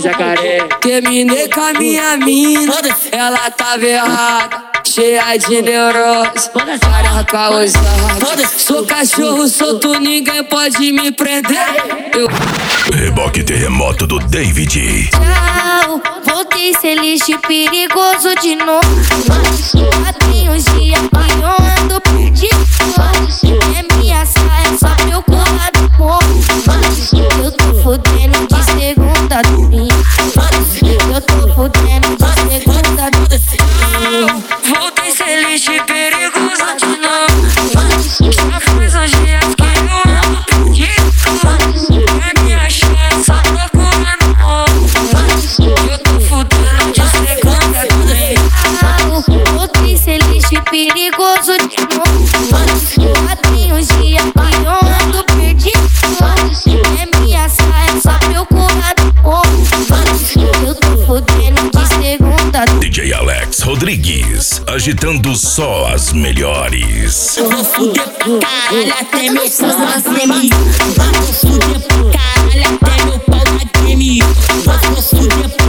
jacaré. Terminei com a minha mina, ela tava errada, cheia de neurose, cara causada. Sou cachorro solto, ninguém pode me prender. Reboque terremoto do David. Tchau, voltei ser lixo perigoso de novo. Já tem uns dias que eu ando perdido. É minha saia só pra eu colar do morro. Eu tô fudendo de segunda a domingo. Eu tô fudendo de segunda a domingo. Voltei ser lixo perigoso de novo. Já faz uns dias que eu ando perdido. É minha chance só procurando amor. Eu tô fudendo de segunda a domingo. Voltei ser lixo perigoso de novo. Já tem uns dias que eu ando perdido. É minha saia só pra eu colar do morro. Eu tô fudendo de segunda a domingo. DJ Alex Rodrigues, agitando só as melhores. Eu vou fuder pra caralho até meu pau na treme. Vou fuder pra caralho até meu pau na treme. Vou fuder pra